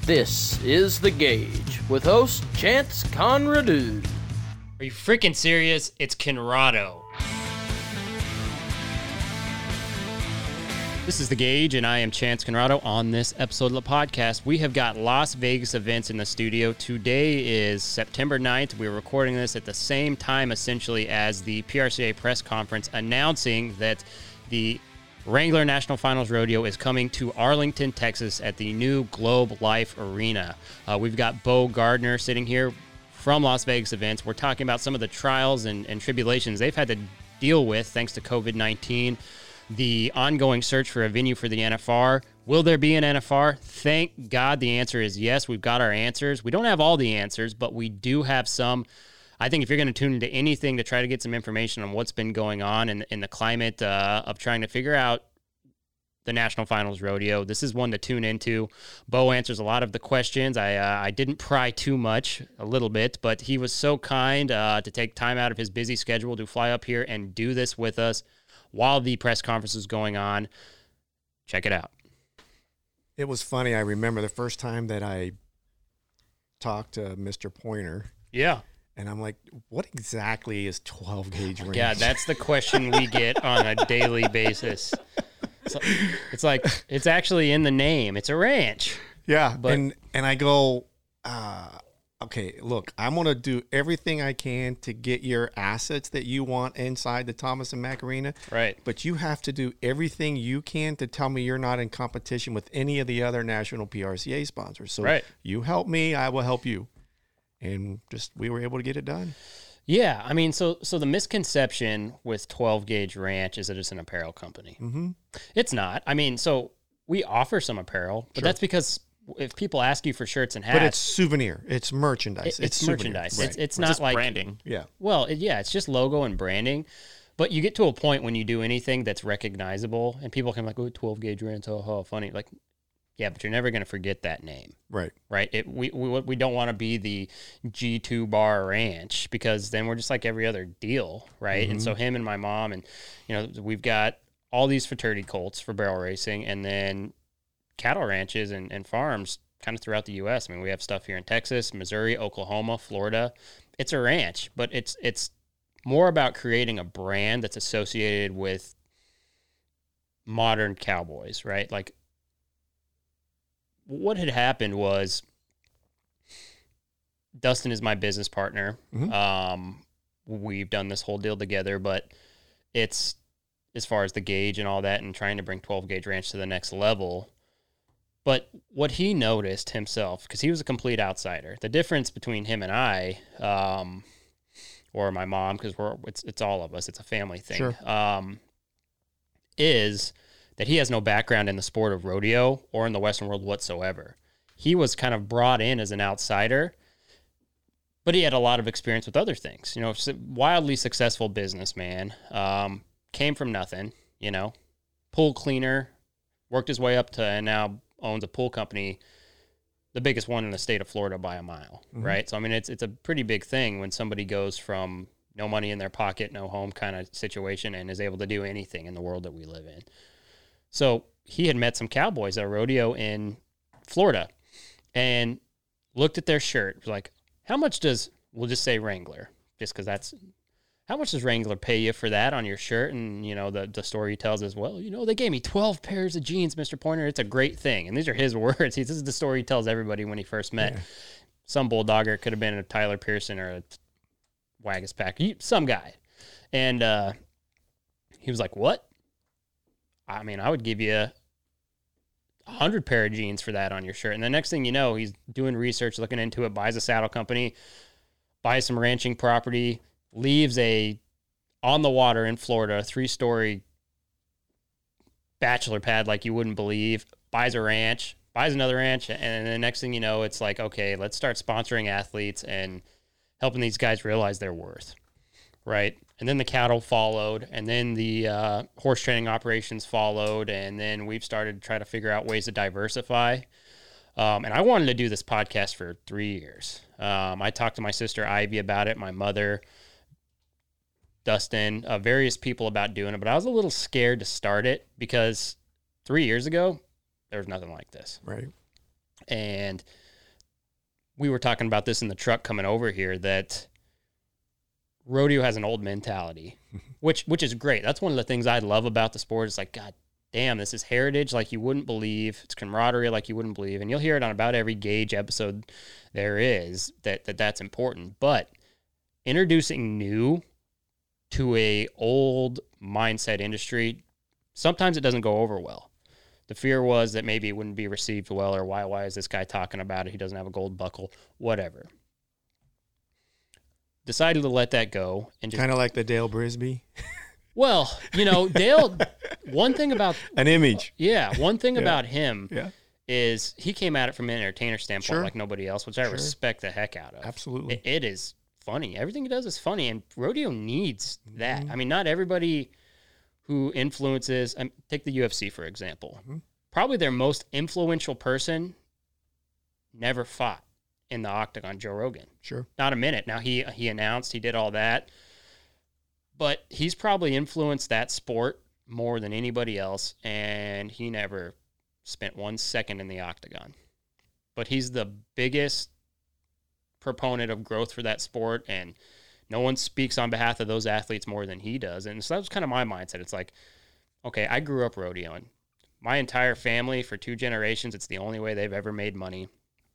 This is The Gauge with host Chance Conradu. Are you freaking serious? It's Conrado. This is The Gauge, and I am Chance Conrado. On this episode of the podcast, we have got Las Vegas events in the studio. Today is September 9th. We're recording this at the same time, essentially, as the PRCA press conference announcing that the Wrangler National Finals Rodeo is coming to Arlington, Texas at the new Globe Life Arena. We've got Bo Gardner sitting here from Las Vegas events. We're talking about some of the trials and tribulations they've had to deal with thanks to COVID-19, the ongoing search for a venue for the NFR. Will there be an NFR? Thank God the answer is yes. We've got our answers. We don't have all the answers, but we do have some. I think if you're going to tune into anything to try to get some information on what's been going on in the climate of trying to figure out the National Finals Rodeo, this is one to tune into. Bo answers a lot of the questions. I didn't pry too much, a little bit, but he was so kind to take time out of his busy schedule to fly up here and do this with us while the press conference is going on. Check it out. It was funny. I remember the first time that I talked to Mr. Pointer. Yeah. And I'm like, what exactly is 12 gauge range? Yeah, that's the question we get on a daily basis. It's like, it's actually in the name. It's a ranch. Yeah. But, and I go, okay, look, I'm going to do everything I can to get your assets that you want inside the Thomas and Mack Arena. Right. But you have to do everything you can to tell me you're not in competition with any of the other national PRCA sponsors. So You help me, I will help you. And just we were able to get it done. Yeah, I mean, so the misconception with 12 Gauge Ranch is that it's an apparel company. Mm-hmm. It's not. I mean, so we offer some apparel, but that's because if people ask you for shirts and hats, but it's souvenir, it's merchandise. It's merchandise. Right. It's not like branding. Yeah. Well, it's just logo and branding. But you get to a point when you do anything that's recognizable, and people can be like, "Oh, 12 Gauge Ranch, oh, funny." Like, yeah, but you're never going to forget that name. Right. Right. We don't want to be the G2 Bar Ranch because then we're just like every other deal. Right. Mm-hmm. And so him and my mom and, we've got all these fraternity colts for barrel racing and then cattle ranches and farms kind of throughout the U.S. I mean, we have stuff here in Texas, Missouri, Oklahoma, Florida. It's a ranch, but it's more about creating a brand that's associated with modern cowboys. Right. Like, what had happened was Dustin is my business partner. Mm-hmm. We've done this whole deal together, but it's as far as the gauge and all that and trying to bring 12 Gauge Ranch to the next level. But what he noticed himself, because he was a complete outsider, the difference between him and I, or my mom, because it's all of us, it's a family thing, sure. Is that he has no background in the sport of rodeo or in the Western world whatsoever. He was kind of brought in as an outsider, but he had a lot of experience with other things. Wildly successful businessman, came from nothing, pool cleaner, worked his way up to and now owns a pool company, the biggest one in the state of Florida by a mile, mm-hmm. right? So, I mean, it's a pretty big thing when somebody goes from no money in their pocket, no home kind of situation and is able to do anything in the world that we live in. So he had met some cowboys at a rodeo in Florida and looked at their shirt. Was like, how much we'll just say Wrangler, just because how much does Wrangler pay you for that on your shirt? And, the story he tells is, well, they gave me 12 pairs of jeans, Mr. Pointer. It's a great thing. And these are his words. This is the story he tells everybody when he first met. Yeah. Some bulldogger, it could have been a Tyler Pearson or a Waggis Pack, some guy. And he was like, what? I mean, I would give you 100 pair of jeans for that on your shirt. And the next thing you know, he's doing research, looking into it, buys a saddle company, buys some ranching property, leaves on the water in Florida, 3-story bachelor pad like you wouldn't believe, buys a ranch, buys another ranch. And the next thing you know, it's like, okay, let's start sponsoring athletes and helping these guys realize their worth. Right. And then the cattle followed, and then the horse training operations followed, and then we've started to try to figure out ways to diversify. And I wanted to do this podcast for 3 years. I talked to my sister Ivy about it, my mother, Dustin, various people about doing it, but I was a little scared to start it because 3 years ago, there was nothing like this. Right. And we were talking about this in the truck coming over here, that rodeo has an old mentality, which is great. That's one of the things I love about the sport. It's like, God damn, this is heritage like you wouldn't believe. It's camaraderie like you wouldn't believe. And you'll hear it on about every Gage episode there is, that's important. But introducing new to a old mindset industry, sometimes it doesn't go over well. The fear was that maybe it wouldn't be received well, or why is this guy talking about it? He doesn't have a gold buckle, whatever. Decided to let that go. And just, kind of like the Dale Brisby. Well, Dale, one thing about... An image. Yeah, one thing about him Yeah. is he came at it from an entertainer standpoint Sure. like nobody else, which I respect the heck out of. Absolutely. It is funny. Everything he does is funny, and rodeo needs that. I mean, not everybody who influences... take the UFC, for example. Probably their most influential person never fought in the octagon, Joe Rogan. Sure. Not a minute. Now, he announced, he did all that, but he's probably influenced that sport more than anybody else, and he never spent 1 second in the octagon. But he's the biggest proponent of growth for that sport, and no one speaks on behalf of those athletes more than he does. And so that was kind of my mindset. It's like, okay, I grew up rodeoing. My entire family, for 2 generations, it's the only way they've ever made money.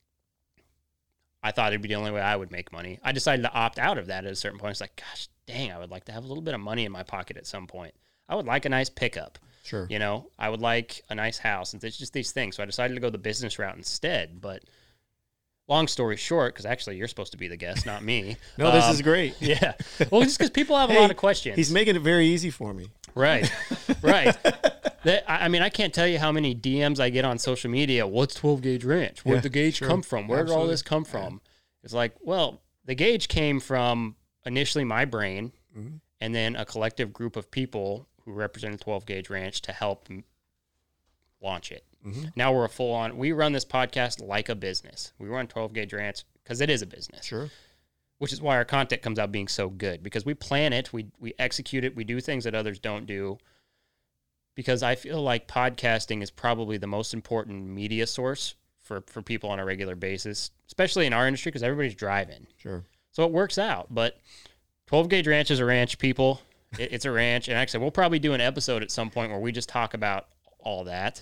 I thought it'd be the only way I would make money. I decided to opt out of that at a certain point. It's like, gosh, dang, I would like to have a little bit of money in my pocket at some point. I would like a nice pickup. Sure. I would like a nice house. And it's just these things. So I decided to go the business route instead. But long story short, because actually you're supposed to be the guest, not me. No, this is great. Yeah. Well, just because people have a lot of questions. He's making it very easy for me. Right. Right. I can't tell you how many DMs I get on social media. What's 12 Gauge Ranch? Where'd the gauge come from? Where did all this come from? It's like, well, the gauge came from initially my brain, and then a collective group of people who represented 12 Gauge Ranch to help launch it. Now we're we run this podcast like a business. We run 12 Gauge Ranch because it is a business. Sure. Which is why our content comes out being so good, because we plan it, we execute it, we do things that others don't do. Because I feel like podcasting is probably the most important media source for people on a regular basis, especially in our industry, because everybody's driving. Sure. So it works out. But 12 Gauge Ranch is a ranch, people. It's a ranch. And actually, we'll probably do an episode at some point where we just talk about all that.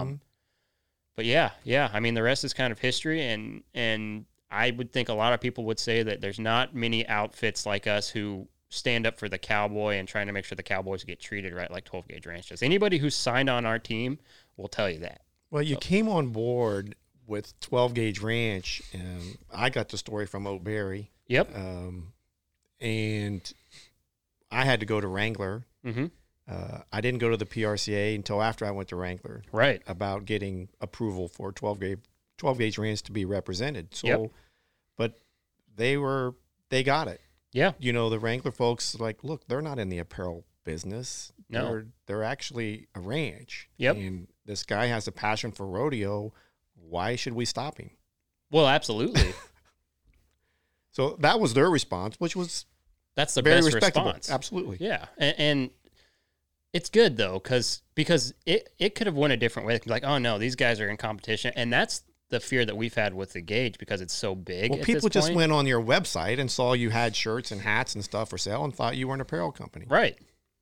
But yeah. I mean, the rest is kind of history. And I would think a lot of people would say that there's not many outfits like us who stand up for the cowboy and trying to make sure the cowboys get treated right like 12 Gauge Ranch does. Anybody who's signed on our team will tell you that. Well, you came on board with 12 Gauge Ranch, and I got the story from O'Berry. Yep. And I had to go to Wrangler. I didn't go to the PRCA until after I went to Wrangler. Right. About getting approval for 12 Gauge Ranch to be represented. So, but they got it. Yeah. The Wrangler folks, like, look, they're not in the apparel business. No. They're actually a ranch. Yep. And this guy has a passion for rodeo. Why should we stop him? Well, absolutely. So that was their response, which was that's the very best respectable. response. Absolutely. Yeah. And it's good, though, because it could have went a different way. It could be like, oh, no, these guys are in competition. And that's the fear that we've had with the gauge because it's so big. Well, people just went on your website and saw you had shirts and hats and stuff for sale and thought you were an apparel company. Right.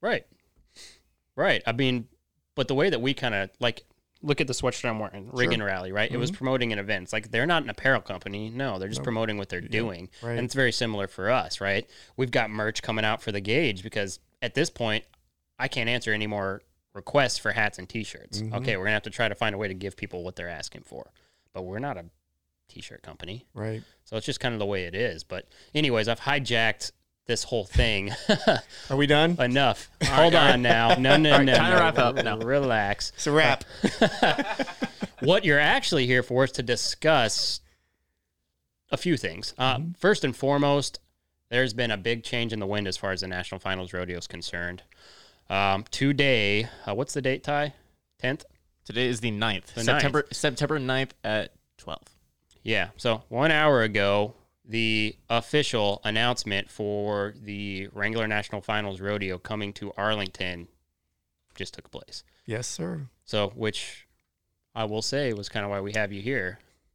I mean, but the way that we kind of look at the sweatshirt I'm wearing, Riggin' Rally, right? It was promoting an event. It's like they're not an apparel company. No, they're just promoting what they're doing. Right. And it's very similar for us, right? We've got merch coming out for the gauge because at this point, I can't answer any more requests for hats and T-shirts. Okay, we're going to have to try to find a way to give people what they're asking for. But we're not a T-shirt company. Right. So it's just kind of the way it is. But anyways, I've hijacked this whole thing. Are we done? Enough. Hold on now. No. Time to wrap up now. Relax. It's a wrap. What you're actually here for is to discuss a few things. First and foremost, there's been a big change in the wind as far as the National Finals Rodeo is concerned. Today, what's the date, Ty? 10th? Today is the 9th. The September 9th at 12. Yeah. So 1 hour ago, the official announcement for the Wrangler National Finals Rodeo coming to Arlington just took place. Yes, sir. So, which I will say was kind of why we have you here.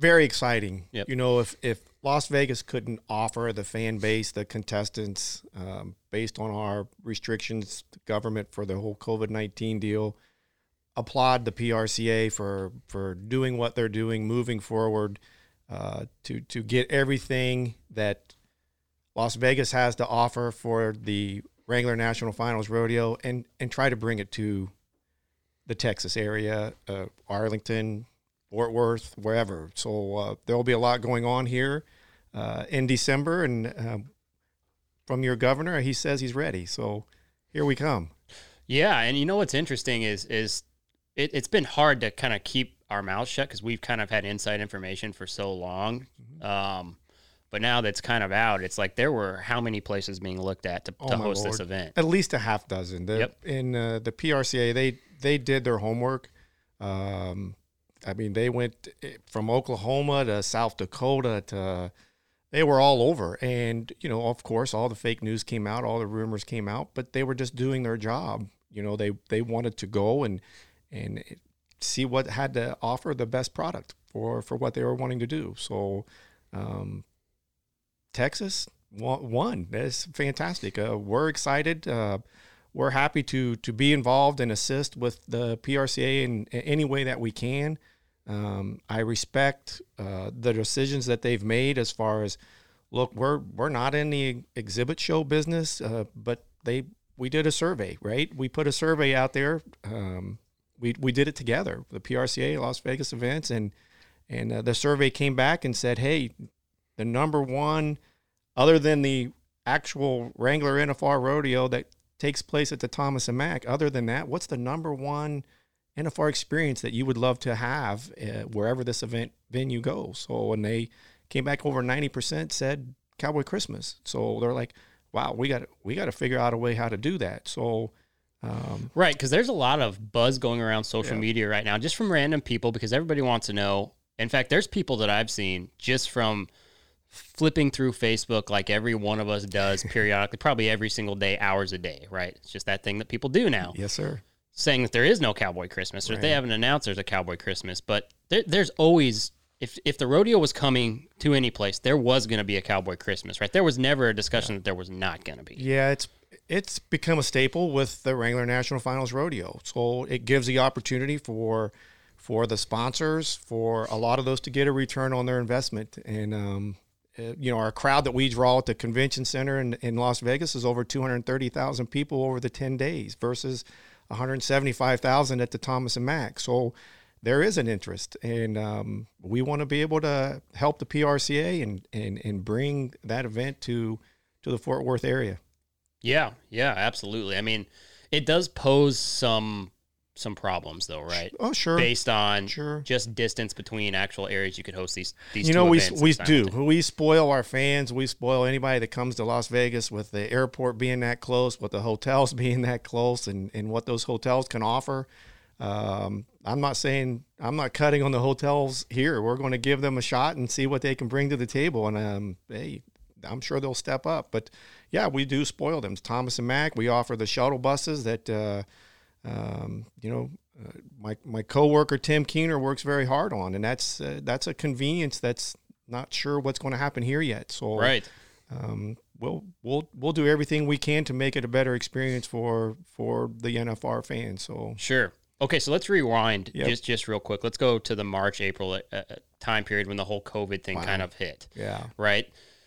very exciting. Yep. You know, if Las Vegas couldn't offer the fan base, the contestants, based on our restrictions, the government for the whole COVID-19 deal, applaud the PRCA for doing what they're doing, moving forward, to get everything that Las Vegas has to offer for the Wrangler National Finals Rodeo and try to bring it to the Texas area, Arlington, Fort Worth, wherever. So there will be a lot going on here in December, and from your governor, he says he's ready. So here we come. Yeah, and you know what's interesting is it's been hard to kind of keep our mouths shut because we've kind of had inside information for so long. But now that's kind of out, it's like there were how many places being looked at to host this event? At least a half dozen. In the PRCA, they did their homework. I mean, they went from Oklahoma to South Dakota they were all over. And, you know, of course, all the fake news came out, all the rumors came out, but they were just doing their job. You know, they wanted to go and see what had to offer the best product for what they were wanting to do. So, Texas won. That's fantastic. We're excited. We're happy to be involved and assist with the PRCA in any way that we can. I respect the decisions that they've made as far as, look, we're not in the exhibit show business, but we did a survey, right? We put a survey out there. We did it together, the PRCA Las Vegas events, and the survey came back and said, hey, the number one, other than the actual Wrangler NFR rodeo that takes place at the Thomas and Mack, other than that, what's the number one NFR experience that you would love to have wherever this event venue goes? So when they came back, over 90% said Cowboy Christmas. So they're like, wow, we got to figure out a way how to do that. So right, because there's a lot of buzz going around social media right now, just from random people, because everybody wants to know. In fact, there's people that I've seen just from flipping through Facebook like every one of us does periodically, probably every single day, hours a day, right? It's just that thing that people do now. Yes, sir. Saying that there is no Cowboy Christmas, or they haven't announced there's a Cowboy Christmas. But there's always, if the rodeo was coming to any place, there was going to be a Cowboy Christmas, right? There was never a discussion that there was not going to be. Yeah, it's become a staple with the Wrangler National Finals Rodeo. So it gives the opportunity for the sponsors, for a lot of those to get a return on their investment. And, you know, our crowd that we draw at the convention center in Las Vegas is over 230,000 people over the 10 days versus 175,000 at the Thomas and Mack. So there is an interest, and we want to be able to help the PRCA and bring that event to the Fort Worth area. Yeah, absolutely. I mean, it does pose some problems, though, right? Oh, sure. Based on just distance between actual areas you could host these you know, we do. We spoil our fans. We spoil anybody that comes to Las Vegas with the airport being that close, with the hotels being that close, and what those hotels can offer. I'm not cutting on the hotels here. We're going to give them a shot and see what they can bring to the table. And hey, I'm sure they'll step up. But yeah, we do spoil them. It's Thomas and Mack. We offer the shuttle buses that, you know, my coworker Tim Keener works very hard on, and that's a convenience that's not sure what's going to happen here yet. So right. We'll do everything we can to make it a better experience for the NFR fans. So sure. Okay, so let's rewind just real quick. Let's go to the March, April time period when the whole COVID thing kind of hit. Yeah. Right.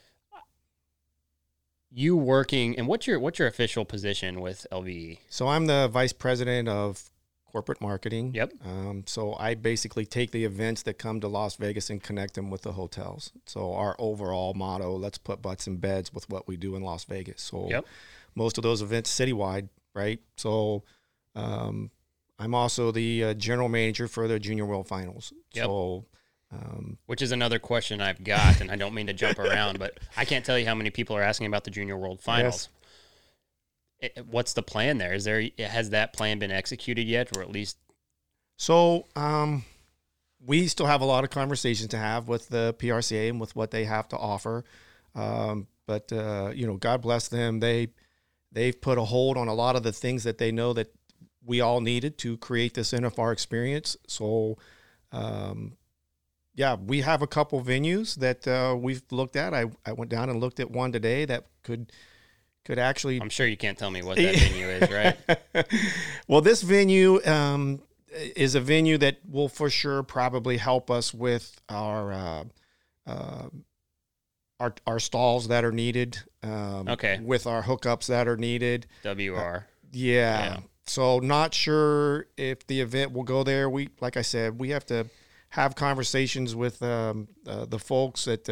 You working, and what's your official position with LVE? So I'm the vice president of corporate marketing. Yep. So I basically take the events that come to Las Vegas and connect them with the hotels. So our overall motto, let's put butts in beds with what we do in Las Vegas. So most of those events citywide, right? So I'm also the general manager for the Junior World Finals. Yep. So, which is another question I've got, and I don't mean to jump around, but I can't tell you how many people are asking about the Junior World Finals. Yes. What's the plan there? Has that plan been executed yet, or at least? So we still have a lot of conversations to have with the PRCA and with what they have to offer. But you know, God bless them. They've put a hold on a lot of the things that they know that we all needed to create this NFR experience. So yeah, we have a couple venues that we've looked at. I went down and looked at one today that could actually. I'm sure you can't tell me what that venue is, right? Well, this venue is a venue that will for sure probably help us with our stalls that are needed. Okay. With our hookups that are needed. WR. Yeah. So not sure if the event will go there. Like I said, we have to have conversations with the folks at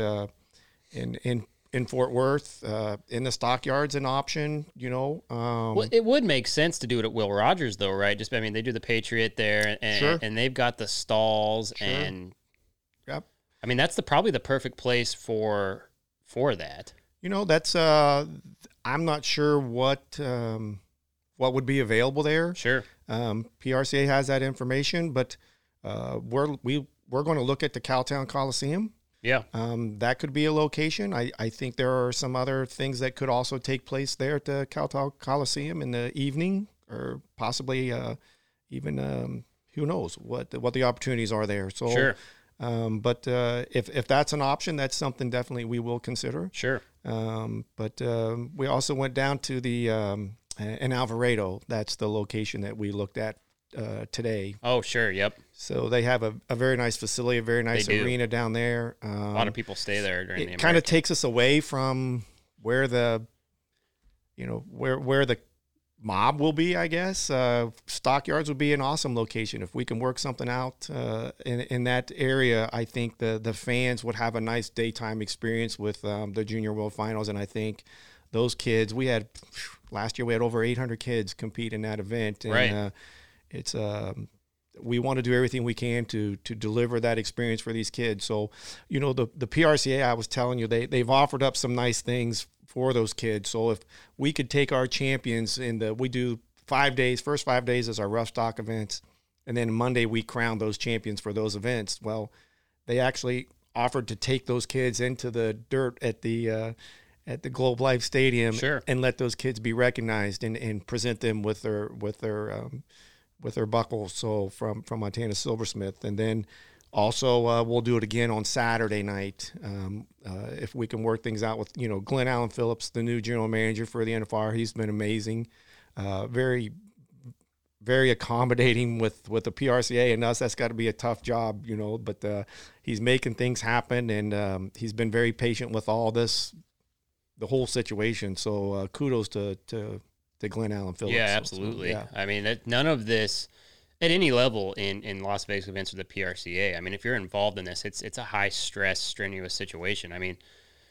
in Fort Worth. In the Stockyards an option, Well, it would make sense to do it at Will Rogers, though, right? Just, I mean, they do the Patriot there, and, Sure. and they've got the stalls, Sure. and Yep. I mean, that's probably the perfect place for that. That's I'm not sure what would be available there. Sure. PRCA has that information, but we're going to look at the Cowtown Coliseum. Yeah. That could be a location. I think there are some other things that could also take place there at the Cowtown Coliseum in the evening, or possibly even who knows what the opportunities are there. So Sure. But if that's an option, that's something definitely we will consider. Sure. But we also went down to the in Alvarado. That's the location that we looked at today. Oh, sure. Yep. So they have a very nice facility, a very nice They do. arena down there. A lot of people stay there during the It American. kind of takes us away from where the where the mob will be, I guess. Stockyards would be an awesome location. If we can work something out in that area, I think the fans would have a nice daytime experience with the Junior World Finals. And I think those kids, last year we had over 800 kids compete in that event. And Right. it's we want to do everything we can to deliver that experience for these kids. So, the PRCA, I was telling you, they've offered up some nice things for those kids. So if we could take our champions we do 5 days, first 5 days as our rough stock events, and then Monday we crown those champions for those events. Well, they actually offered to take those kids into the dirt at the Globe Life Stadium. Sure. And let those kids be recognized and present them with their buckles. So from Montana Silversmith. And then also we'll do it again on Saturday night. If we can work things out with, Glenn Allen Phillips, the new general manager for the NFR, he's been amazing. Very, very accommodating with the PRCA and us. That's got to be a tough job, but he's making things happen, and he's been very patient with all this, the whole situation. So kudos to Glenn Allen Phillips. Yeah, So, absolutely. yeah. I mean, none of this at any level in Las Vegas events or the PRCA. I mean, if you're involved in this, it's a high stress, strenuous situation. I mean,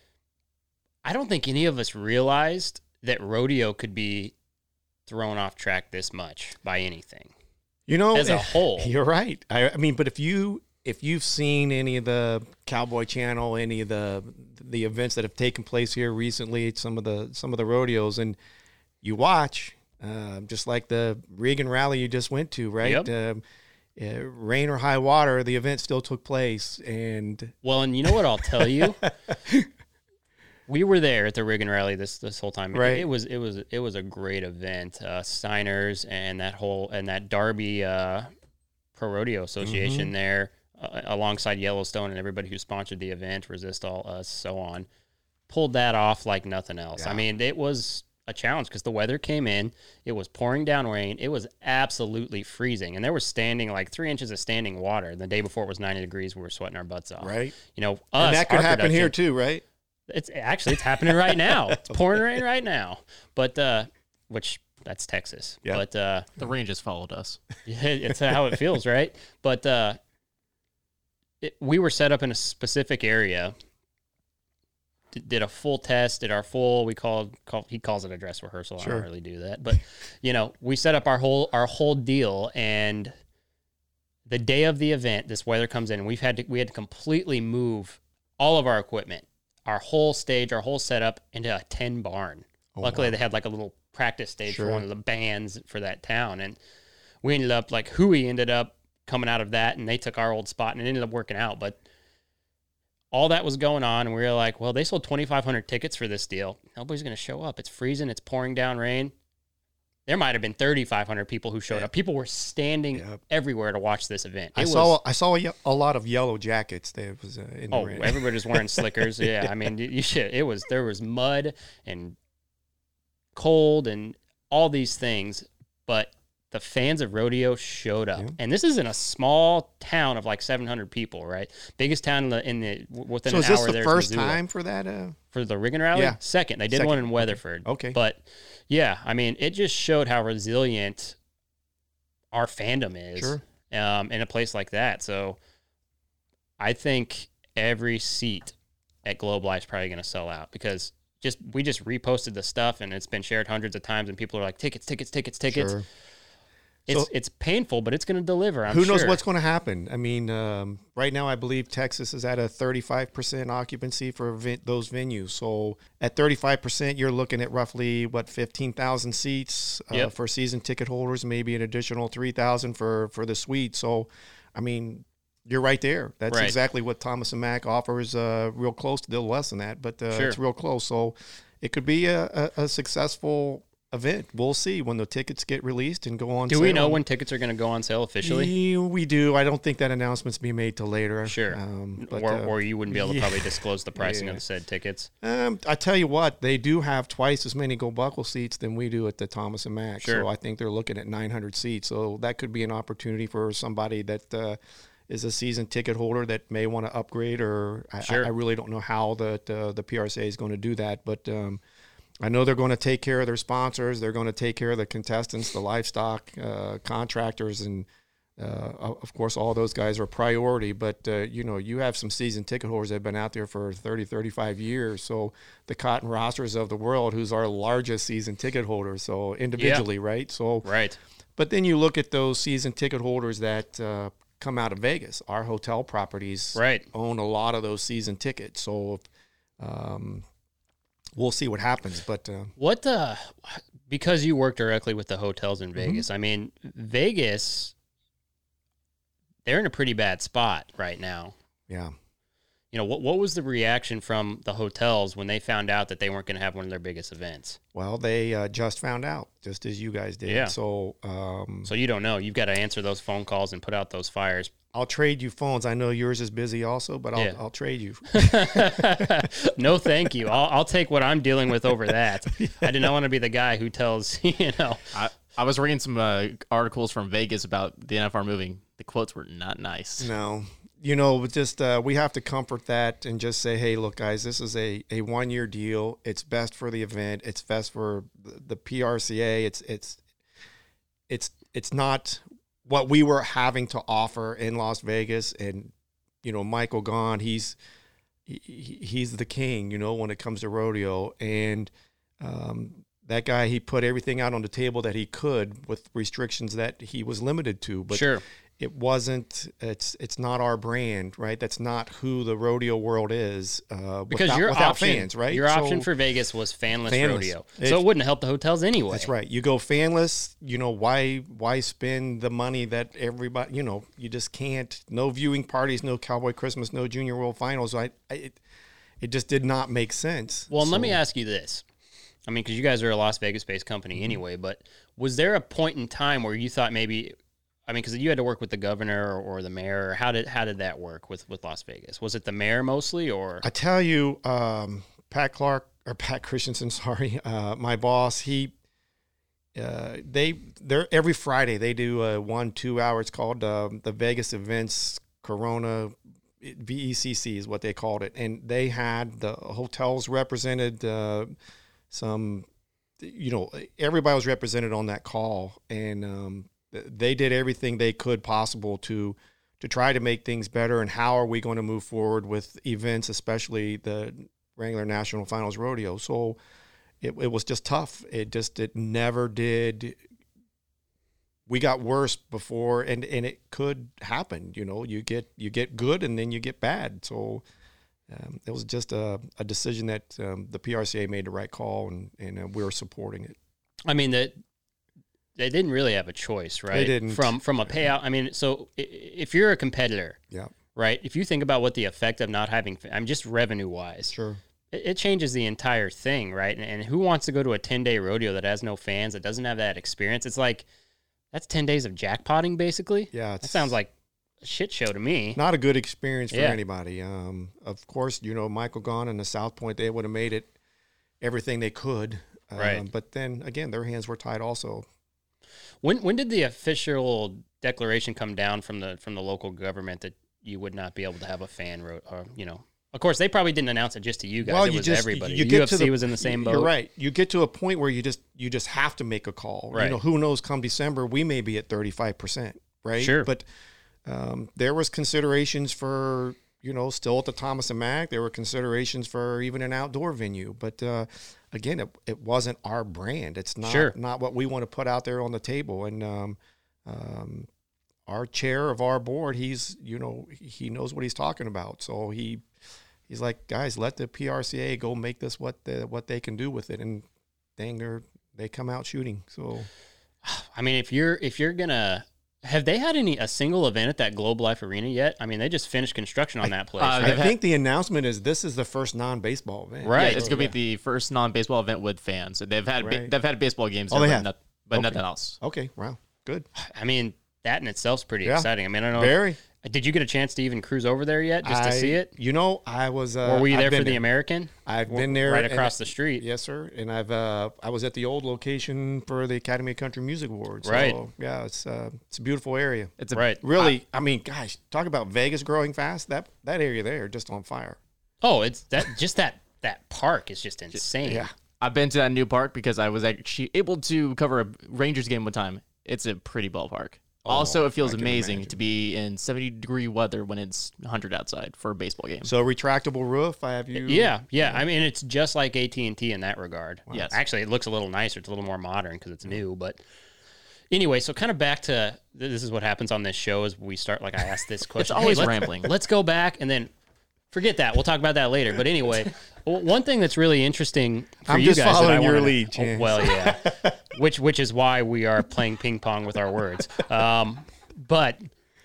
I don't think any of us realized that rodeo could be thrown off track this much by anything. As a whole. You're right. I mean, but if you've seen any of the Cowboy Channel, any of the events that have taken place here recently, some of the rodeos, and you watch, just like the Reagan rally you just went to, right? Yep. Rain or high water, the event still took place. And Well, and you know what I'll tell you? We were there at the Reagan rally this whole time. Right. It was a great event. Steiners and that Derby Pro Rodeo Association Mm-hmm. there, alongside Yellowstone and everybody who sponsored the event, Resist All Us, so on, pulled that off like nothing else. Yeah. I mean, it was a challenge because the weather came in. It was pouring down rain. It was absolutely freezing, and there was like 3 inches of standing water. The day before it was 90 degrees. We were sweating our butts off. right. Us, And that could our happen here production- too, right? It's happening right now. It's pouring rain right now. But which that's Texas. Yeah. But The rain just followed us. it's how it feels, right? But we were set up in a specific area. Did a full test. Did our full. He calls it a dress rehearsal. I Sure. don't really do that, but we set up our whole deal, and the day of the event, this weather comes in, and we had to completely move all of our equipment, our whole stage, our whole setup into a 10 barn. Luckily, they had like a little practice stage Sure. for one of the bands for that town, and we ended up Hui ended up coming out of that, and they took our old spot, and it ended up working out. But all that was going on, and we were like, well, they sold 2,500 tickets for this deal. Nobody's going to show up. It's freezing. It's pouring down rain. there might have been 3,500 people who showed up. People were standing everywhere to watch this event. I saw a lot of yellow jackets. There was in the ring. Everybody's wearing slickers. Yeah, I mean, there was mud and cold and all these things, but the fans of rodeo showed up. And this is in a small town of like 700 people, right? Biggest town within an hour. So is this the first time for that? For the Riggin Rally? Yeah. Second. They did one in Weatherford. Okay. But yeah, I mean, it just showed how resilient our fandom is in a place like that. So I think every seat at Globe Life is probably going to sell out because we just reposted the stuff and it's been shared hundreds of times and people are like, tickets. Sure. It's painful, but it's going to deliver. Who knows what's going to happen? I mean, right now I believe Texas is at a 35% occupancy for those venues. So at 35%, you're looking at roughly 15,000 seats for season ticket holders, maybe an additional 3,000 for the suite. So, I mean, you're right there. That's exactly what Thomas and Mack offers. Real close to a little less than that, but it's real close. So it could be a successful event. We'll see when the tickets get released and go on sale. Do we know when tickets are going to go on sale officially? We do. I don't think that announcement's be made till later. Sure. Or you wouldn't be able to probably disclose the pricing of the said tickets. I tell you what, they do have twice as many Go Buckle seats than we do at the Thomas and Mack. Sure. So I think they're looking at 900 seats. So that could be an opportunity for somebody that is a season ticket holder that may want to upgrade. Or I really don't know how the PRCA is going to do that, but I know they're going to take care of their sponsors. They're going to take care of the contestants, the livestock contractors, and of course, all those guys are a priority. But, you have some season ticket holders that have been out there for 30, 35 years. So the Cotton Rosters of the world, who's our largest season ticket holder, so individually, right? So, right. But then you look at those season ticket holders that come out of Vegas. Our hotel properties own a lot of those season tickets. So, we'll see what happens, but because you work directly with the hotels in Vegas, I mean, Vegas, they're in a pretty bad spot right now. Yeah. What was the reaction from the hotels when they found out that they weren't going to have one of their biggest events? Well, they just found out, just as you guys did. Yeah. So, so you don't know. You've got to answer those phone calls and put out those fires. I'll trade you phones. I know yours is busy also, but I'll trade you. No, thank you. I'll take what I'm dealing with over that. I do not want to be the guy who tells, I was reading some articles from Vegas about the NFR moving. The quotes were not nice. No. Just we have to comfort that and just say, hey, look, guys, this is a 1-year deal. It's best for the event. It's best for the PRCA. It's not what we were having to offer in Las Vegas. And, Michael Gaughan, he's the king, when it comes to rodeo. And that guy, he put everything out on the table that he could with restrictions that he was limited to. But it wasn't, it's not our brand, right? That's not who the rodeo world is because without fans, right? Your option for Vegas was fanless rodeo. So it wouldn't help the hotels anyway. That's right. You go fanless, why spend the money that everybody, you just can't, no viewing parties, no Cowboy Christmas, no Junior World Finals. It just did not make sense. Well, let me ask you this. I mean, because you guys are a Las Vegas-based company anyway, but was there a point in time where you thought maybe, because you had to work with the governor or the mayor, or how did that work with Las Vegas? Was it the mayor mostly, or? I tell you, Pat Christensen, my boss, they're every Friday they do 1-2 hour. It's called the Vegas Events Corona. VECC is what they called it, and they had the hotels represented. Everybody was represented on that call, and they did everything they could possible to try to make things better. And how are we going to move forward with events, especially the Wrangler National Finals Rodeo? So it was just tough. It never did. We got worse before, and it could happen. You get good and then you get bad. So it was just a decision that the PRCA made the right call, and we were supporting it. I mean, that they didn't really have a choice, right? They didn't. From a payout. I mean, so if you're a competitor, right? If you think about what the effect of not having, just revenue wise, sure, it changes the entire thing, right? And who wants to go to a 10-day rodeo that has no fans, that doesn't have that experience? It's like, that's 10 days of jackpotting, basically. Yeah. That sounds like a shit show to me. Not a good experience for Yeah. anybody. Of course, Michael Gahn and the South Point, they would have made it everything they could. Right. But then, again, their hands were tied also. When did the official declaration come down from the local government that you would not be able to have a fan road? Or, Of course, they probably didn't announce it just to you guys. Well, it you was just everybody. you The get to UFC was in the same boat. You're right. You get to a point where you just have to make a call. Right. Who knows? Come December, we may be at 35%. Right. Sure. But there was considerations for still at the Thomas and Mack. There were considerations for even an outdoor venue. But again, it wasn't our brand. It's not what we want to put out there on the table. And our chair of our board, he knows what he's talking about. So he's like, guys, let the PRCA go make this what they can do with it. And dang, they come out shooting. So, I mean, if you're gonna, have they had a single event at that Globe Life Arena yet? I mean, they just finished construction on that place. I right? think the announcement is this is the first non-baseball event. Right. Yeah, it's gonna be the first non-baseball event with fans. They've had Right. they've had baseball games, Oh, there, they but have. but Okay. nothing else. Okay. Wow. Good. I mean, that in itself is pretty Yeah. exciting. I mean, I don't know. Very. Did you get a chance to even cruise over there yet, just to see it? I was. Or were you I've there been for the American? I've been there right and- across the street. Yes, sir. And I was at the old location for the Academy of Country Music Awards. So, Right. yeah, it's a beautiful area. It's a Right. Really, I mean, gosh, talk about Vegas growing fast. That area there just on fire. Oh, it's that park is just insane. Yeah. I've been to that new park because I was actually able to cover a Rangers game one time. It's a pretty ballpark. Also, it feels I can amazing imagine. to be in 70-degree weather when it's 100 outside for a baseball game. So retractable roof. I have you. Yeah. I mean, it's just like AT&T in that regard. Yes. Actually, it looks a little nicer. It's a little more modern because it's new. But anyway, so kind of back to this is what happens on this show is we start like I asked this question. always let's- rambling. Let's go back and then forget that. We'll talk about that later. But anyway, one thing that's really interesting for I'm you just guys that following I your wanna- lead, Chance. well, yeah. which is why we are playing ping pong with our words. But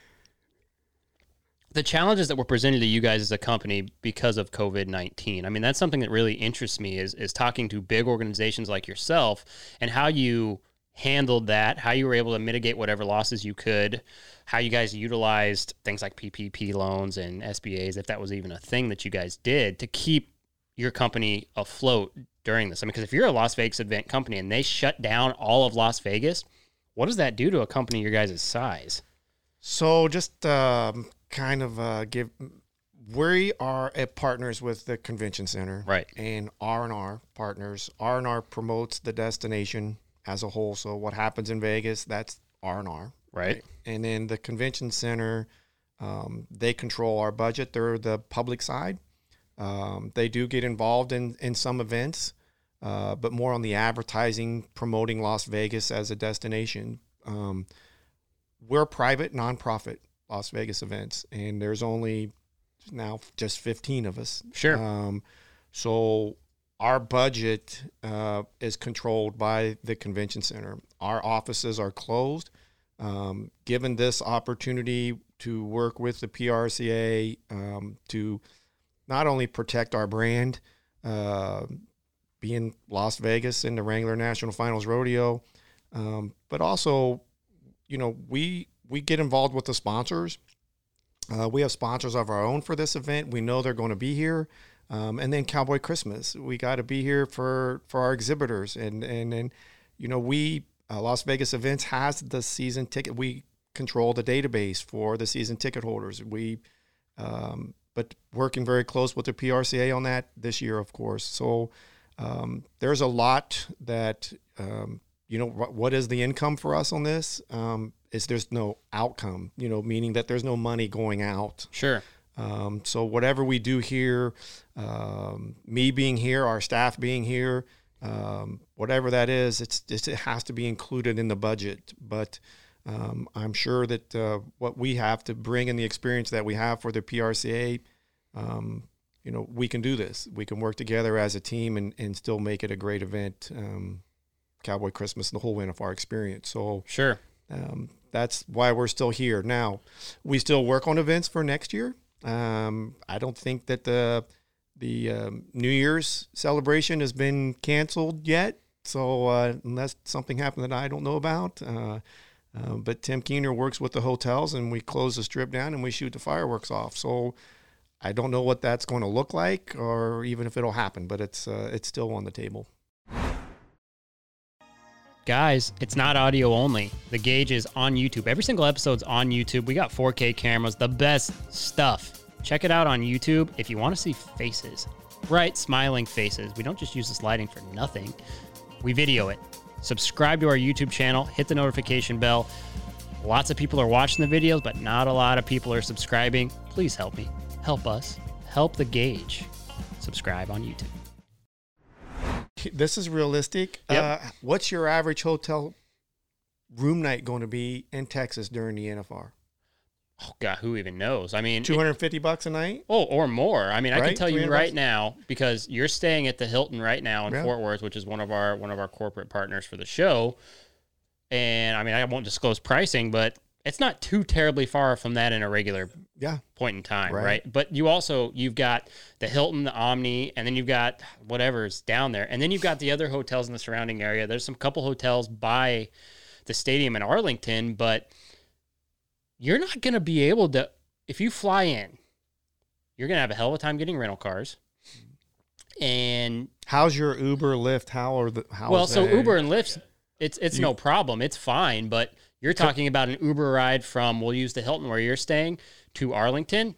the challenges that were presented to you guys as a company because of COVID-19, I mean, that's something that really interests me is talking to big organizations like yourself and how you handled that, how you were able to mitigate whatever losses you could, how you guys utilized things like PPP loans and SBAs, if that was even a thing that you guys did to keep your company afloat during this. I mean, because if you're a Las Vegas event company and they shut down all of Las Vegas, what does that do to a company your guys' size? So just kind of we are partners with the convention center, Right. And R&R partners. R&R promotes the destination as a whole. So what happens in Vegas, that's R&R, Right. And then the convention center, they control our budget. They're the public side. They do get involved in some events, but more on the advertising, promoting Las Vegas as a destination. We're private, nonprofit Las Vegas events, and there's only now just 15 of us. Sure. So our budget is controlled by the convention center. Our offices are closed. Given this opportunity to work with the PRCA to not only protect our brand, being Las Vegas in the Wrangler National Finals Rodeo, but also, we get involved with the sponsors. We have sponsors of our own for this event. We know they're going to be here. And then Cowboy Christmas, we got to be here for our exhibitors. And then, we, Las Vegas Events has the season ticket. We control the database for the season ticket holders. But working very close with the PRCA on that this year, of course. So there's a lot that, what is the income for us on this? There's no outcome, meaning that there's no money going out. Sure. So whatever we do here, me being here, our staff being here, whatever that is, it has to be included in the budget. But I'm sure that what we have to bring in the experience that we have for the PRCA, we can do this. We can work together as a team and still make it a great event, Cowboy Christmas, the whole NFR experience. So Sure. that's why we're still here. Now, we still work on events for next year. I don't think that the New Year's celebration has been canceled yet. So unless something happened that I don't know about. But Tim Keener works with the hotels, and we close the strip down and we shoot the fireworks off. So I don't know what that's going to look like, or even if it'll happen. But it's still on the table. Guys, it's not audio only. The Gauge is on YouTube. Every single episode's on YouTube. We got 4K cameras, the best stuff. Check it out on YouTube if you want to see faces. Bright, smiling faces. We don't just use this lighting for nothing. We video it. Subscribe to our YouTube channel. Hit the notification bell. Lots of people are watching the videos, but not a lot of people are subscribing. Please help me. Help us. Help the Gauge. Subscribe on YouTube. This is realistic. Yep. What's your average hotel room night going to be in Texas during the NFR? Oh, God, who even knows? I mean, $250 a night? Oh, or more. I mean, I can Right? tell you $300? right now, because you're staying at the Hilton right now in Yeah. Fort Worth, which is one of our corporate partners for the show. And I mean, I won't disclose pricing, but it's not too terribly far from that in a regular Yeah. point in time, Right. right? But you've got the Hilton, the Omni, and then you've got whatever's down there. And then you've got the other hotels in the surrounding area. There's some couple hotels by the stadium in Arlington, but you're not going to be able to, if you fly in, you're going to have a hell of a time getting rental cars. And How's your Uber, Lyft? so Uber and Lyft, it's no problem. It's fine. But you're talking about an Uber ride from, we'll use the Hilton where you're staying, to Arlington,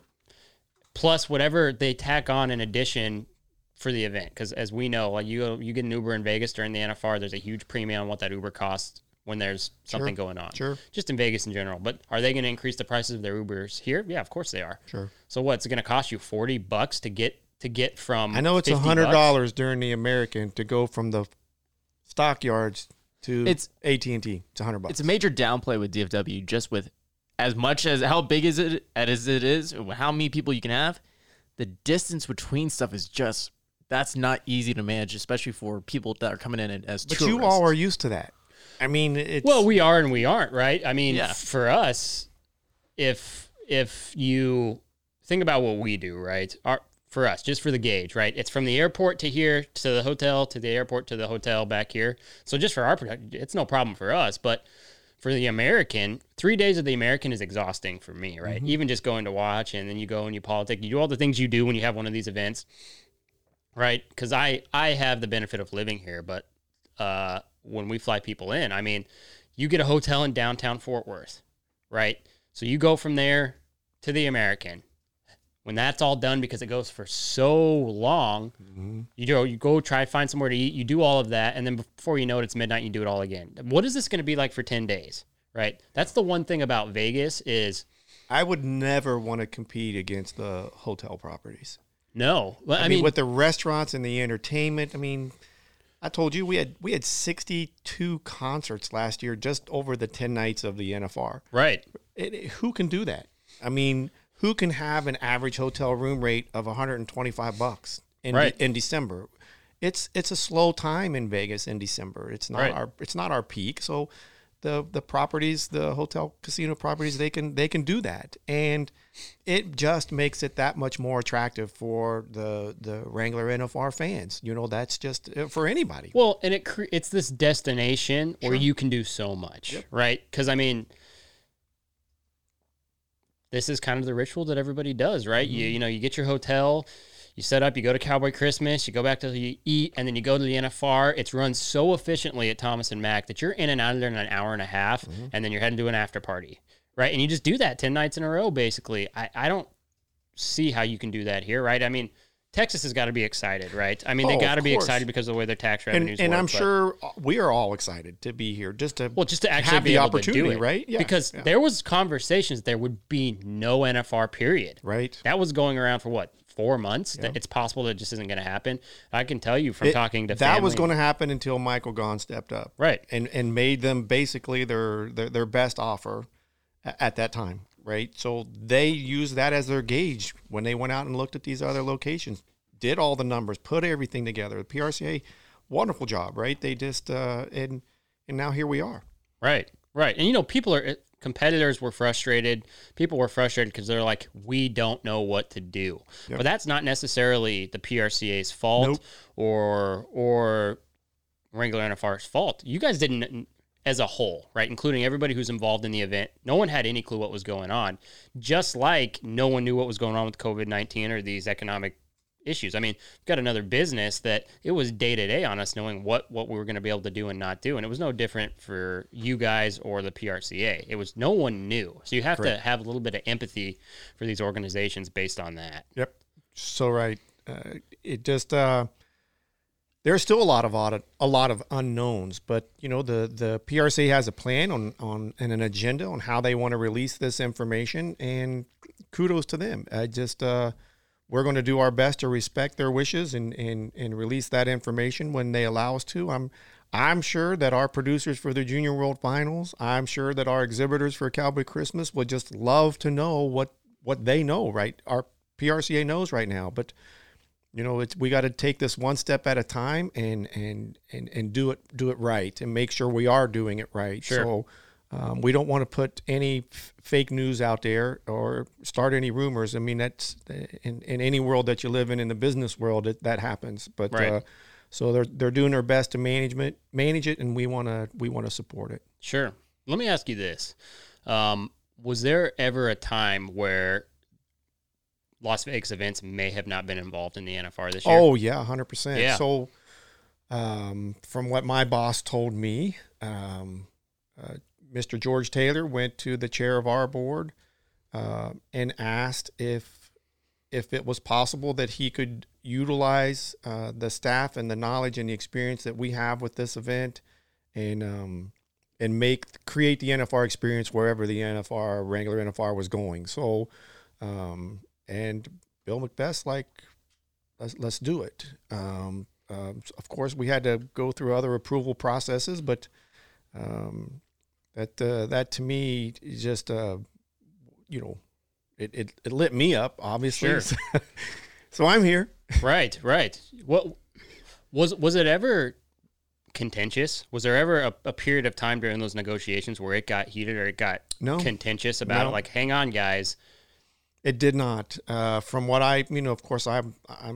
plus whatever they tack on in addition for the event. Because as we know, like you get an Uber in Vegas during the NFR, there's a huge premium on what that Uber costs when there's something going on. Sure. Just in Vegas in general. But are they going to increase the prices of their Ubers here? Yeah, of course they are. Sure. So what's it going to cost you? $40 to get from? I know it's $50? $100 during the American to go from the stockyards to It's- AT&T. It's $100. It's a major downplay with DFW, just with as much as how big is it as it is, how many people you can have. The distance between stuff is just, that's not easy to manage, especially for people that are coming in as But tourists. you all are used to that. I mean, it's Well, we are and we aren't, right? I mean, Yeah. for us, if you think about what we do, right? For us, just for the Gauge, right? It's from the airport to here to the hotel to the airport to the hotel back here. So just for our production, it's no problem for us. But for the American, 3 days of the American is exhausting for me, right? Even just going to watch, and then you go and you politic, you do all the things you do when you have one of these events, right? Because I have the benefit of living here, but when we fly people in, I mean, you get a hotel in downtown Fort Worth, right? So you go from there to the American. When that's all done, because it goes for so long, you go try to find somewhere to eat, you do all of that, and then before you know it, it's midnight, you do it all again. What is this going to be like for 10 days, right? That's the one thing about Vegas is, I would never want to compete against the hotel properties. no. Well, I mean, with the restaurants and the entertainment, I mean, I told you we had 62 concerts last year just over the 10 nights of the NFR. right. Who can do that? I mean, who can have an average hotel room rate of $125 in December? It's a slow time in Vegas in December. It's not our peak. So the properties, the hotel casino properties, they can do that, and it just makes it that much more attractive for the Wrangler NFR fans. You know, that's just for anybody. Well, and it's this destination where you can do so much, right? Because, I mean, this is kind of the ritual that everybody does, right? You get your hotel, you set up, you go to Cowboy Christmas, you go back to you eat, and then you go to the NFR. It's run so efficiently at Thomas and Mack that you're in and out of there in an hour and a half, and then you're heading to an after party, right? And you just do that 10 nights in a row, basically. I don't see how you can do that here, right? I mean, Texas has got to be excited, right? I mean, they got to be excited because of the way their tax revenues and work, I'm but- sure we are all excited to be here, just to actually have be the able opportunity, to do it, right? Yeah, because yeah. there was conversations there would be no NFR period. Right. That was going around for what, 4 months? That it's possible that it just isn't going to happen. I can tell you from talking to that was family- going to happen until Michael Gahn stepped up, Right. and made them basically their best offer at that time, right? So they used that as their gauge when they went out and looked at these other locations, did all the numbers, put everything together. The PRCA, wonderful job, right? They just and now here we are. Right. And people are competitors were frustrated. People were frustrated because they're like, we don't know what to do. Yep. But that's not necessarily the PRCA's fault Nope. or Wrangler NFR's fault. You guys didn't, as a whole, right, including everybody who's involved in the event, no one had any clue what was going on, just like no one knew what was going on with COVID-19 or these economic issues. I mean, we've got another business that it was day-to-day on us knowing what we were going to be able to do and not do, and it was no different for you guys or the PRCA. It was no one knew. So you have to have a little bit of empathy for these organizations based on that. Yep. So right. It just there's still a lot of unknowns, but you know the PRCA has a plan on and an agenda on how they want to release this information, and kudos to them. We're going to do our best to respect their wishes and release that information when they allow us to. I'm sure that our producers for the Junior World Finals, I'm sure that our exhibitors for Cowboy Christmas would just love to know what they know, right? Our PRCA knows right now, but you know, we got to take this one step at a time and do it right and make sure we are doing it right. Sure. So we don't want to put any fake news out there or start any rumors. I mean, that's in any world that you live in the business world, that happens. But Right. so they're doing their best to manage it, and we want to support it. Sure. Let me ask you this. Was there ever a time where Las Vegas events may have not been involved in the NFR this year? Oh yeah, 100%. Yeah. So from what my boss told me, Mr. George Taylor went to the chair of our board and asked if it was possible that he could utilize the staff and the knowledge and the experience that we have with this event and create the NFR experience wherever the Wrangler NFR was going. So, and Bill Macbeth's like, let's do it. Of course, we had to go through other approval processes, but that to me is just it lit me up, obviously. Sure. So I'm here. Right. What was it ever contentious? Was there ever a period of time during those negotiations where it got heated or it got contentious about it? Like, hang on, guys. It did not. From what of course, I'm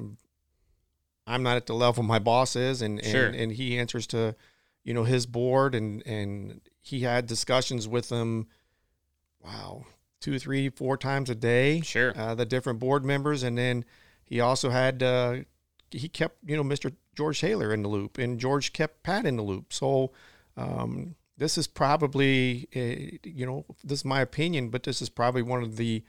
not at the level my boss is, and Sure. and he answers to, his board, and he had discussions with them. Wow, 2, 3, 4 times a day. Sure. The different board members, and then he also had he kept Mr. George Taylor in the loop, and George kept Pat in the loop. So this is probably this is my opinion, but this is probably one of the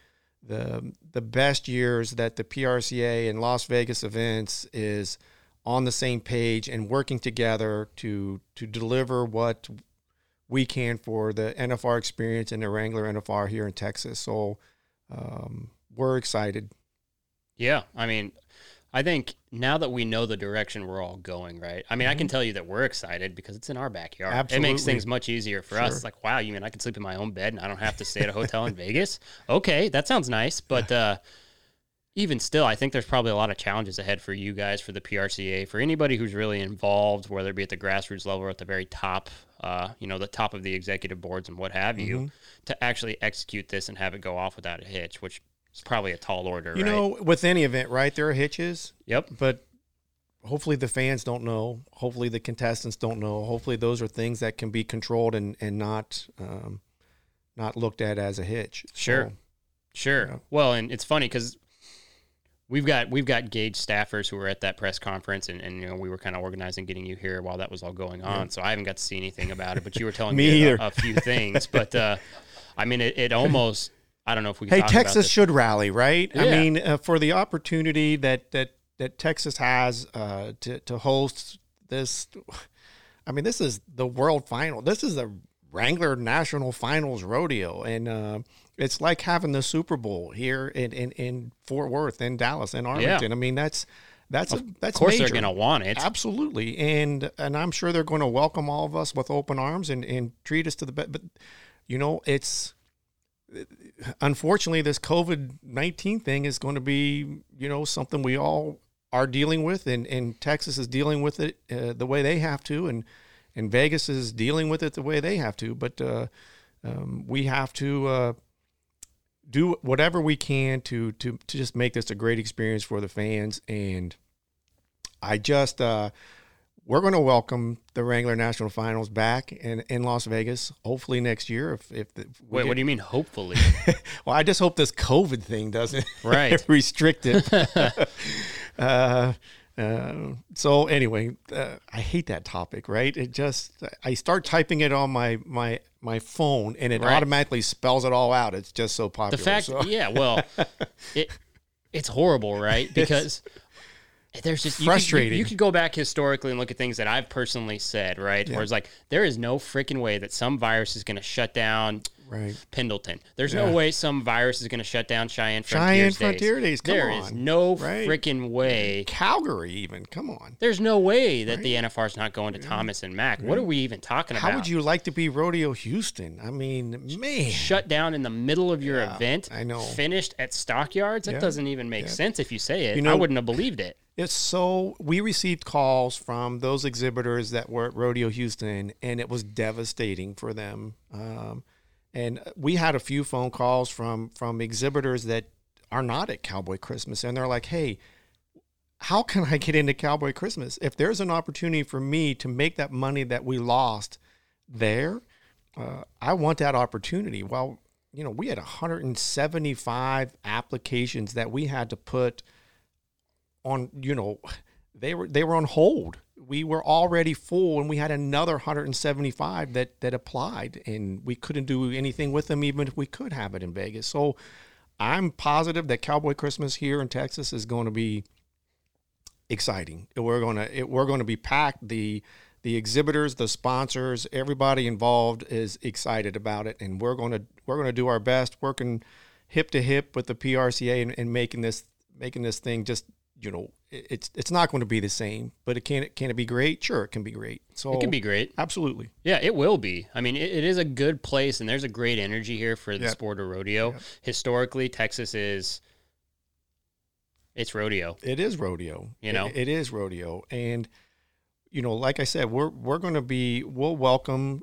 best years that the PRCA and Las Vegas events is on the same page and working together to deliver what we can for the NFR experience and the Wrangler NFR here in Texas. So we're excited. Yeah, I mean, I think now that we know the direction we're all going, right? I mean, I can tell you that we're excited because it's in our backyard. Absolutely. It makes things much easier for us. Sure. It's like, wow, you mean I can sleep in my own bed and I don't have to stay at a hotel in Vegas? Okay, that sounds nice. But even still, I think there's probably a lot of challenges ahead for you guys, for the PRCA, for anybody who's really involved, whether it be at the grassroots level or at the very top, the top of the executive boards and what have you, to actually execute this and have it go off without a hitch, which is probably a tall order, right? With any event, right, there are hitches. Yep. But hopefully the fans don't know. Hopefully the contestants don't know. Hopefully those are things that can be controlled and not looked at as a hitch. Sure. So, Sure. Yeah. Well, and it's funny because we've got Gage staffers who were at that press conference, and we were kind of organizing getting you here while that was all going on. Yeah. So I haven't got to see anything about it, but you were telling Me me either. a few things. But I mean, it almost, I don't know if we can hey, talk about Texas this. should rally, right? Yeah. I mean, for the opportunity that Texas has to host this. I mean, this is the world final. This is the Wrangler National Finals Rodeo, and it's like having the Super Bowl here in Fort Worth, in Dallas, in Arlington. I mean, that's Of course major. they're going to want it. Absolutely, and I'm sure they're going to welcome all of us with open arms and treat us to the best. But it's unfortunately this COVID-19 thing is going to be something we all are dealing with, and Texas is dealing with it the way they have to, and Vegas is dealing with it the way they have to. But we have to do whatever we can to just make this a great experience for the fans. And I just we're going to welcome the Wrangler National Finals back in Las Vegas, hopefully next year. Wait, what do you mean, hopefully? Well, I just hope this COVID thing doesn't restrict it. So anyway, I hate that topic, right? I start typing it on my phone and it automatically spells it all out. It's just so popular. The fact, it's horrible, right? Because there's just frustrating. You could go back historically and look at things that I've personally said, right? Where it's like, there is no freaking way that some virus is going to shut down Pendleton. There's no way some virus is going to shut down Cheyenne Frontier Days. Come on. Is no freaking way. Calgary, even. Come on. There's no way that the NFR is not going to Thomas and Mack. What are we even talking about? How would you like to be Rodeo Houston? I mean, man. Shut down in the middle of your event. I know. Finished at Stockyards? That doesn't even make sense if you say it. I wouldn't have believed it. We received calls from those exhibitors that were at Rodeo Houston, and it was devastating for them. And we had a few phone calls from exhibitors that are not at Cowboy Christmas, and they're like, hey, how can I get into Cowboy Christmas? If there's an opportunity for me to make that money that we lost there, I want that opportunity. Well, we had 175 applications that we had to put on, they were on hold. We were already full, and we had another 175 that applied, and we couldn't do anything with them, even if we could have it in Vegas. So I'm positive that Cowboy Christmas here in Texas is going to be exciting. We're going to be packed. The exhibitors, the sponsors, everybody involved is excited about it, and we're going to do our best, working hip to hip with the PRCA and making this thing just. It's not going to be the same, but can it be great? Sure, it can be great. So it can be great. Absolutely. Yeah, it will be. I mean, it is a good place, and there's a great energy here for the sport of rodeo. Yep. Historically, Texas it's rodeo. It is rodeo. It is rodeo. And, like I said, we'll welcome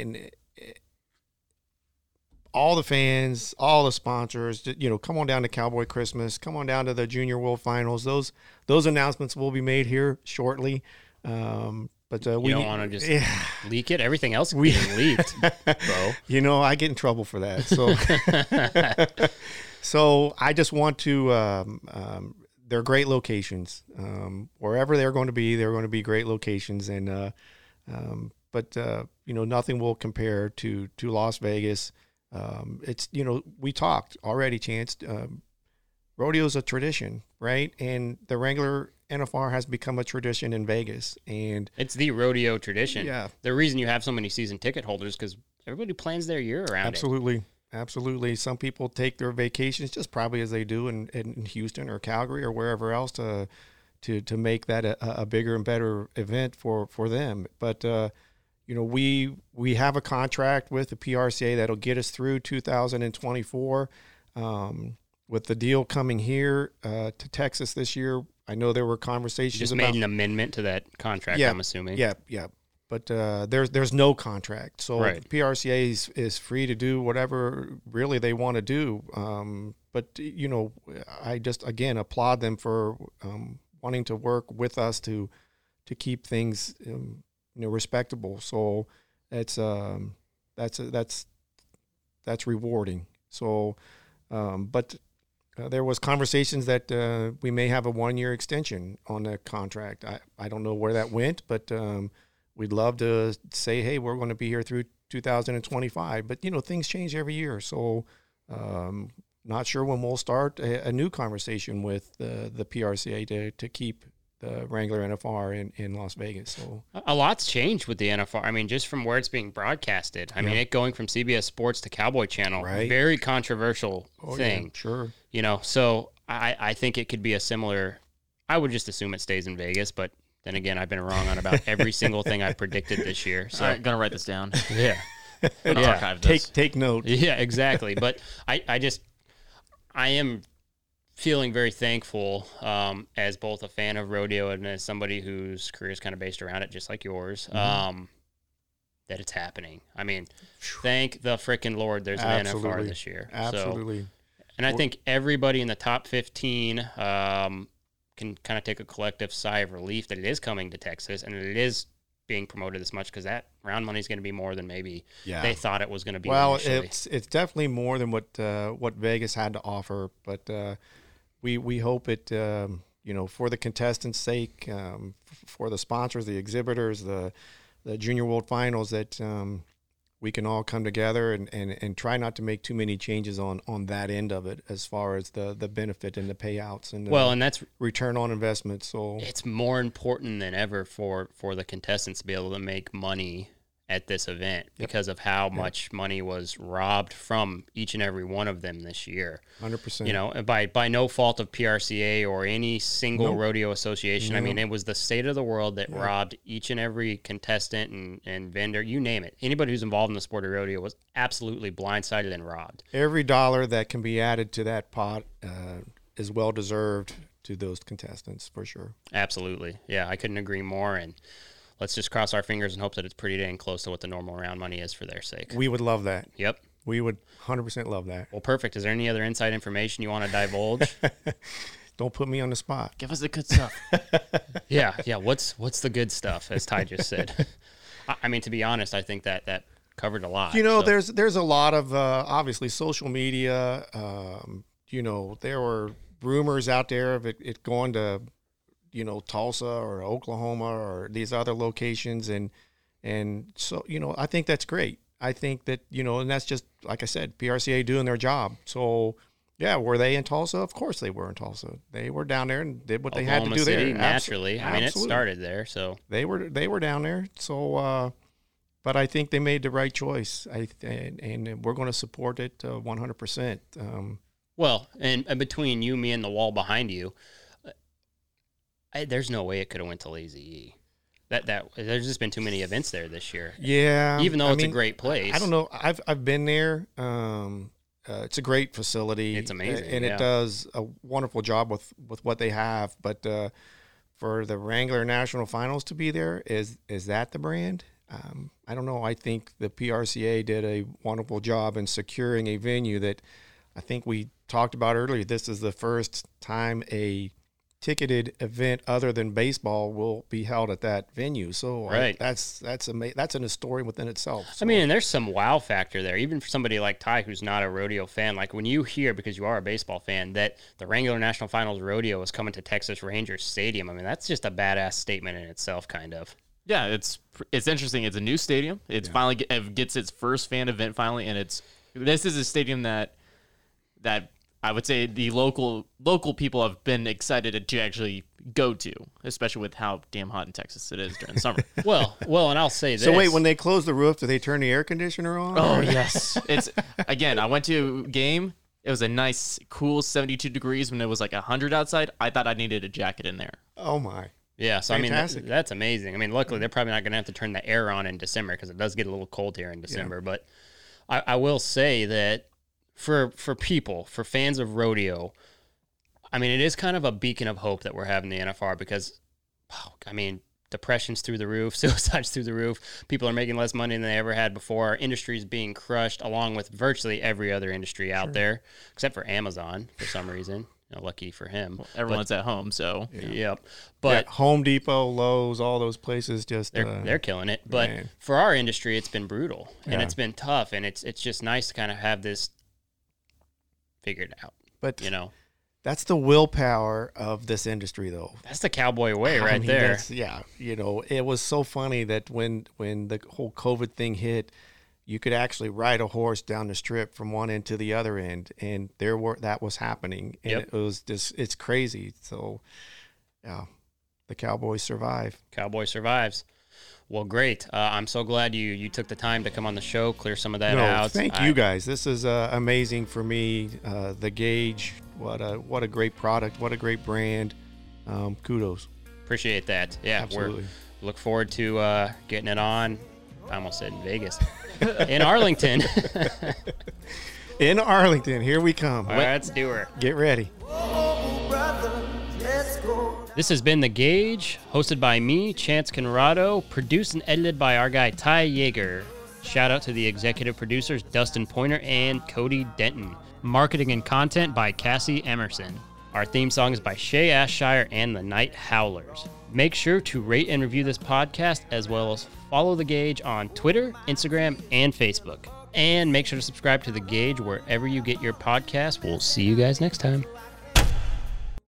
all the fans, all the sponsors, come on down to Cowboy Christmas, come on down to the Junior World Finals. Those announcements will be made here shortly. But we don't want to just leak it. Everything else is getting leaked, bro. I get in trouble for that. So, so I just want to. They're great locations. Wherever they're going to be great locations, and but nothing will compare to Las Vegas. It's, we talked already, Chance, rodeo is a tradition, right? And the Wrangler NFR has become a tradition in Vegas, and it's the rodeo tradition. Yeah. The reason you have so many season ticket holders, because everybody plans their year around it. Absolutely. Some people take their vacations just probably as they do in Houston or Calgary or wherever else to make that a bigger and better event for them. But, we have a contract with the PRCA that'll get us through 2024. With the deal coming here to Texas this year, I know there were conversations. You just made an amendment to that contract, I'm assuming. Yeah. But there's no contract, so the PRCA is free to do whatever really they want to do. But I just again applaud them for wanting to work with us to keep things respectable. So that's rewarding. So, but there was conversations that we may have a 1-year extension on the contract. I don't know where that went, but we'd love to say, hey, we're going to be here through 2025. But things change every year, so not sure when we'll start a new conversation with the PRCA to keep the Wrangler NFR in Las Vegas. So a lot's changed with the NFR. I mean, just from where it's being broadcasted. I mean, it going from CBS Sports to Cowboy Channel, very controversial thing. Yeah, sure. So I think it could be a similar. I would just assume it stays in Vegas, but then again, I've been wrong on about every single thing I predicted this year. So I'm gonna write this down. Yeah. Archive take note. Yeah, exactly. But I am feeling very thankful as both a fan of rodeo and as somebody whose career is kind of based around it, just like yours. that it's happening. I mean, thank the freaking Lord there's an NFR this year. Absolutely. So, and I think everybody in the top 15 can kind of take a collective sigh of relief that it is coming to Texas and it is being promoted this much, because that round money is going to be more than maybe they thought it was going to be. Well, initially. it's definitely more than what Vegas had to offer, but we hope it for the contestants' sake, for the sponsors, the exhibitors, the Junior World Finals, that we can all come together and try not to make too many changes on that end of it, as far as the benefit and the payouts and and that's return on investment. So it's more important than ever for the contestants to be able to make money at this event because of how much money was robbed from each and every one of them this year. 100%. By no fault of PRCA or any single rodeo association. I mean, it was the state of the world that robbed each and every contestant and vendor, you name it. Anybody who's involved in the sport of rodeo was absolutely blindsided and robbed. Every dollar that can be added to that pot is well deserved to those contestants, for sure. Absolutely. Yeah, I couldn't agree more. And let's just cross our fingers and hope that it's pretty dang close to what the normal round money is for their sake. We would love that. Yep. We would 100% love that. Well, perfect. Is there any other inside information you want to divulge? Don't put me on the spot. Give us the good stuff. Yeah. What's the good stuff, as Ty just said? I mean, to be honest, I think that covered a lot. There's a lot of obviously social media. There were rumors out there of it going to Tulsa or Oklahoma or these other locations. And so, I think that's great. I think that, and that's just, like I said, PRCA doing their job. So, yeah, were they in Tulsa? Of course they were in Tulsa. They were down there and did what Oklahoma they had to do City, there. Naturally. Absolutely. I mean, it started there, so. They were down there. So, but I think they made the right choice. And we're going to support it 100%. Well, and between you, me, and the wall behind you, there's no way it could have went to Lazy E. That there's just been too many events there this year. Yeah, even though it's a great place. I don't know. I've been there. It's a great facility. It's amazing, and it does a wonderful job with what they have. But for the Wrangler National Finals to be there, is that the brand? I don't know. I think the PRCA did a wonderful job in securing a venue that I think we talked about earlier. This is the first time a ticketed event other than baseball will be held at that venue. So right. That's an story within itself. So. I mean, and there's some wow factor there, even for somebody like Ty, who's not a rodeo fan. Like when you hear, because you are a baseball fan, that the Wrangler National Finals Rodeo is coming to Texas Rangers Stadium. I mean, that's just a badass statement in itself, kind of. Yeah, it's interesting. It's a new stadium. It's finally gets its first fan event finally, and this is a stadium that I would say the local people have been excited to actually go to, especially with how damn hot in Texas it is during the summer. Well, and I'll say this. So wait, when they close the roof, do they turn the air conditioner on? Oh, yes. I went to a game. It was a nice, cool 72 degrees when it was like 100 outside. I thought I needed a jacket in there. Oh, my. Yeah, so Fantastic. I mean, that's amazing. I mean, luckily, they're probably not going to have to turn the air on in December because it does get a little cold here in December. Yeah. But I will say that for people, for fans of rodeo, I mean, it is kind of a beacon of hope that we're having the NFR because, I mean, depression's through the roof, suicide's through the roof. People are making less money than they ever had before. Our industry is being crushed along with virtually every other industry out there, except for Amazon for some reason. Lucky for him. Well, everyone's at home, so. Yep. But Home Depot, Lowe's, all those places they're killing it. But for our industry, it's been brutal and it's been tough, and it's just nice to kind of have this figured out. But that's the willpower of this industry, though. That's the cowboy way there. It was so funny that when the whole COVID thing hit, you could actually ride a horse down the strip from one end to the other end, and that was happening. And it was just, it's crazy. So, yeah, the Cowboys survive. Cowboy survives. Well, great. I'm so glad you took the time to come on the show, clear some of that out. Thank you guys. This is amazing for me. The Gauge, what a great product, what a great brand. Kudos. Appreciate that. Yeah, absolutely. We look forward to getting it on. I almost said in Vegas. In Arlington. In Arlington. Here we come. All right, let's do her. Get ready. Oh, brother, let's go. This has been The Gauge, hosted by me, Chance Conrado, produced and edited by our guy Ty Yeager. Shout out to the executive producers Dustin Pointer and Cody Denton. Marketing and content by Cassie Emerson. Our theme song is by Shay Ashshire and the Night Howlers. Make sure to rate and review this podcast, as well as follow The Gauge on Twitter, Instagram, and Facebook. And make sure to subscribe to The Gauge wherever you get your podcasts. We'll see you guys next time.